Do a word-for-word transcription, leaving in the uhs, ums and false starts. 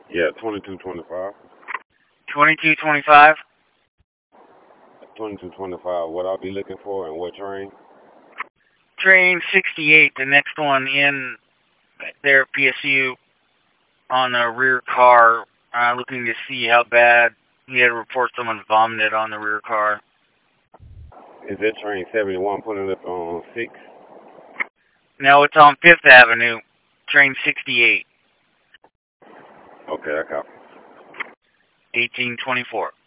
Yeah, twenty-two twenty-five. twenty-two twenty-five. twenty-two twenty-five. What I'll be looking for and what train? Train sixty-eight, the next one in there at P S U on the rear car, uh, looking to see how bad. He had a report someone vomited on the rear car. Is that train seventy-one pulling up on six? No, it's on Fifth Avenue, train sixty-eight. Okay, I copy. eighteen twenty-four.